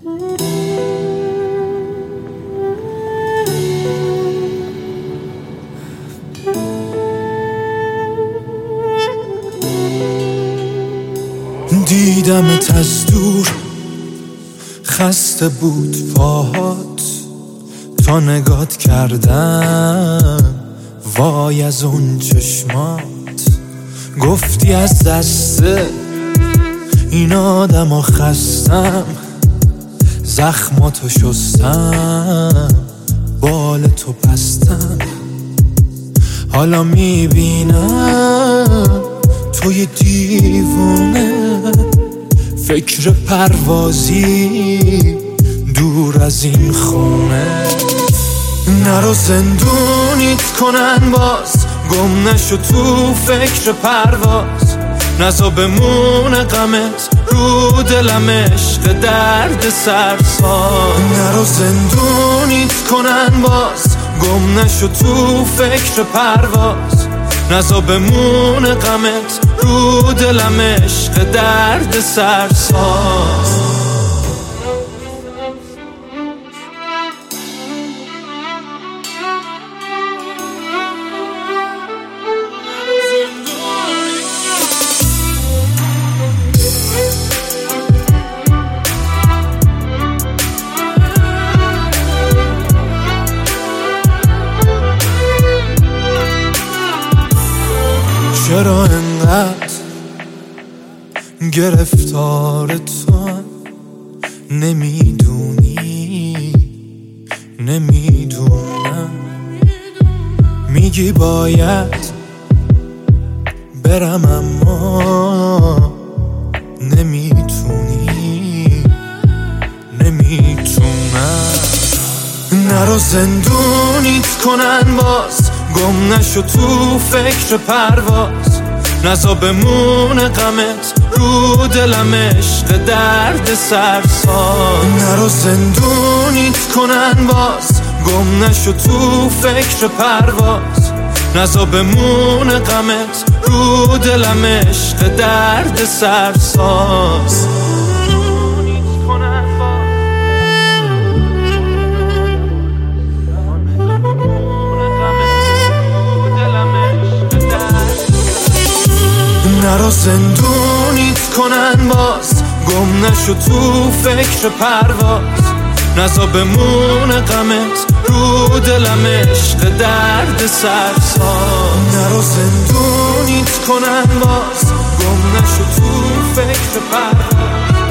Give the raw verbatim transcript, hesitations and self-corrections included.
دیدمت از دور، خسته بود پاهات، تا نگات کردم وای از اون چشمات. گفتی از دست این آدم خستم، زخماتو شستم، بال تو بستم. حالا میبینم توی دیوونه، فکر پروازی دور از این خونه. نرو زندونیت کنن باز، گم نشو تو فکر پرواز. نزا بمونه غمت رو دلم، عشق درد سرساز. نرو زندونیت کنن باز، گم نشو تو فکر پرواز. نزا بمونه غمت رو دلم، عشق درد سرساز. چرا انقدر گرفتار تو؟ نمیدونی نمیدونم. میگی باید برم اما نمیتونی نمیتونم. نرو زندونیت کنن باز، گم نشو تو فکر پرواز. نزا بمونه غمت رو دلم، عشق درد سرساز. نرو زندونیت کنن باز، گم نشو تو فکر پرواز. نزا بمونه غمت رو دلم، عشق درد سرساز. نرو زندونیت کنن باز، گم نشو تو فکر پرواز. نزا بمونه غمت رو دلم، عشق درد سرساز. نرو زندونیت کنن باز، گم نشو تو فکر پرواز.